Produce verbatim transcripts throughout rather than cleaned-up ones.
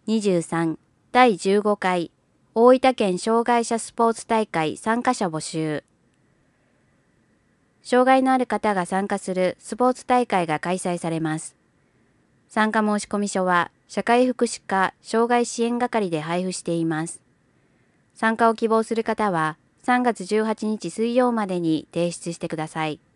にじゅうさんだいじゅうごかい大分県障害者スポーツ大会参加者募集。障害のある方が参加するスポーツ大会が開催されます。参加申込書は社会福祉課障害支援係で配布しています。参加を希望する方はさんがつじゅうはちにち水曜までに提出してください。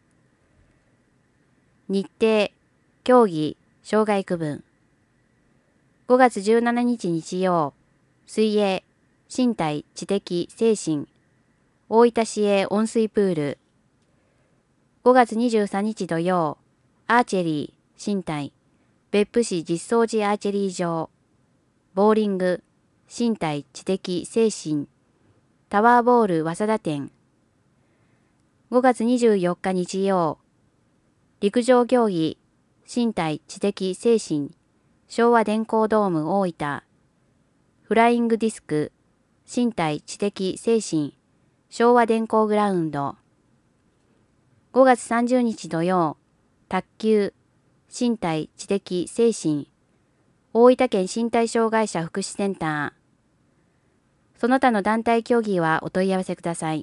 日程、競技、障害区分。ごがつじゅうしちにち日曜、水泳、身体、知的、精神、大分市営温水プール。ごがつにじゅうさんにち土曜、アーチェリー、身体、別府市実相寺アーチェリー場。ボーリング、身体、知的、精神、タワーボール早稲田店。ごがつにじゅうよっか日曜、陸上競技、身体、知的、精神、昭和電工ドーム大分。フライングディスク、身体、知的、精神、昭和電工グラウンド。ごがつさんじゅうにち土曜、卓球、身体、知的、精神、大分県身体障害者福祉センター。その他の団体競技はお問い合わせください。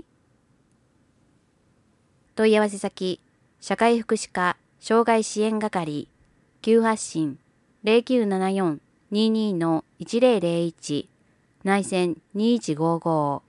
問い合わせ先、社会福祉課障害支援係、急発進 ゼロきゅうななよん にーにー いちゼロゼロいち 内線にいちごご